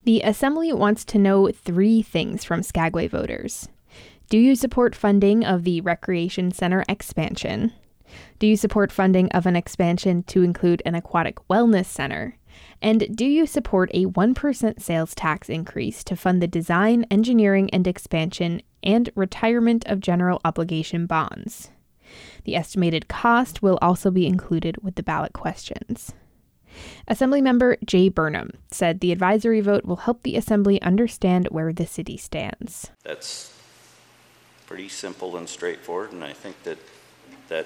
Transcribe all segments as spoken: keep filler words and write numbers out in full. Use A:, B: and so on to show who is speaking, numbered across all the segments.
A: The Assembly wants to know three things from Skagway voters. Do you support funding of the Recreation Center expansion? Do you support funding of an expansion to include an aquatic wellness center? And do you support a one percent sales tax increase to fund the design, engineering, and expansion and retirement of general obligation bonds? The estimated cost will also be included with the ballot questions. Assemblymember Jay Burnham said the advisory vote will help the Assembly understand where the city stands.
B: That's pretty simple and straightforward, and I think that that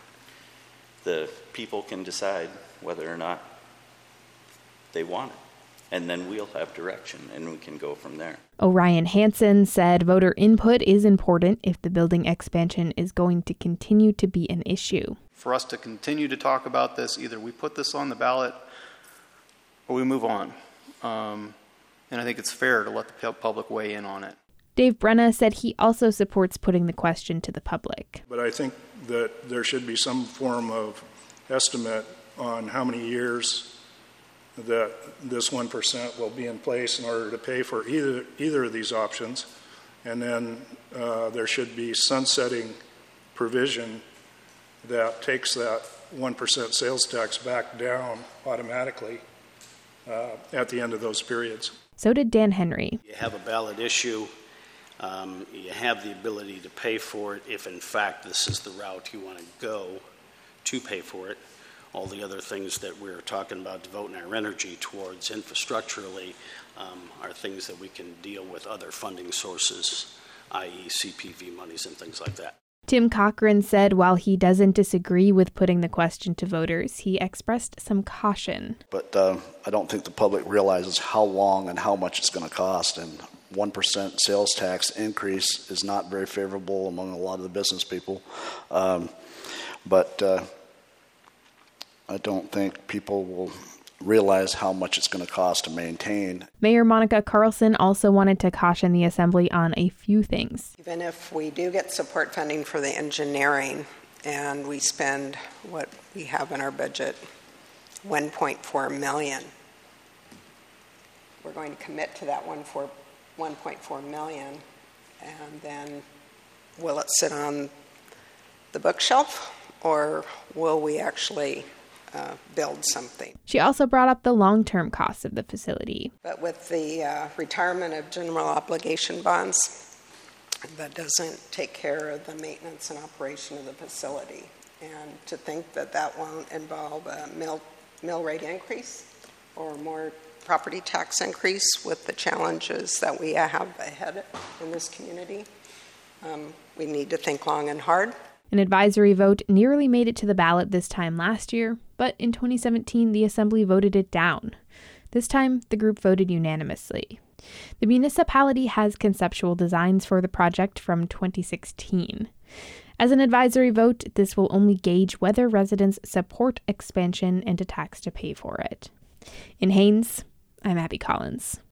B: the people can decide whether or not they want it. And then we'll have direction, and we can go from there.
A: Orion Hansen said voter input is important if the building expansion is going to continue to be an issue.
C: For us to continue to talk about this, either we put this on the ballot or we move on. Um, and I think it's fair to let the public weigh in on it.
A: Dave Brenna said he also supports putting the question to the public.
D: But I think that there should be some form of estimate on how many years that this one percent will be in place in order to pay for either either of these options. And then uh, there should be sunsetting provision that takes that one percent sales tax back down automatically uh, at the end of those periods.
A: So did Dan Henry.
E: You have a ballot issue. Um, you have the ability to pay for it if, in fact, this is the route you want to go to pay for it. All the other things that we're talking about devoting our energy towards infrastructurally um, are things that we can deal with other funding sources, that is C P V monies and things like that.
A: Tim Cochran said while he doesn't disagree with putting the question to voters, he expressed some caution.
F: But uh, I don't think the public realizes how long and how much it's going to cost. And one percent sales tax increase is not very favorable among a lot of the business people. Um, but uh, I don't think people will realize how much it's going to cost to maintain.
A: Mayor Monica Carlson also wanted to caution the Assembly on a few things.
G: Even if we do get support funding for the engineering and we spend what we have in our budget, one point four million dollars, we're going to commit to that one point four million dollars, and then will it sit on the bookshelf or will we actually Uh, build something?
A: She also brought up the long-term costs of the facility.
G: But with the uh, retirement of general obligation bonds, that doesn't take care of the maintenance and operation of the facility. And to think that that won't involve a mill, mill rate increase or more property tax increase with the challenges that we have ahead in this community, um, we need to think long and hard.
A: An advisory vote nearly made it to the ballot this time last year, but in twenty seventeen, the Assembly voted it down. This time, the group voted unanimously. The municipality has conceptual designs for the project from twenty sixteen. As an advisory vote, this will only gauge whether residents support expansion and a tax to pay for it. In Haines, I'm Abby Collins.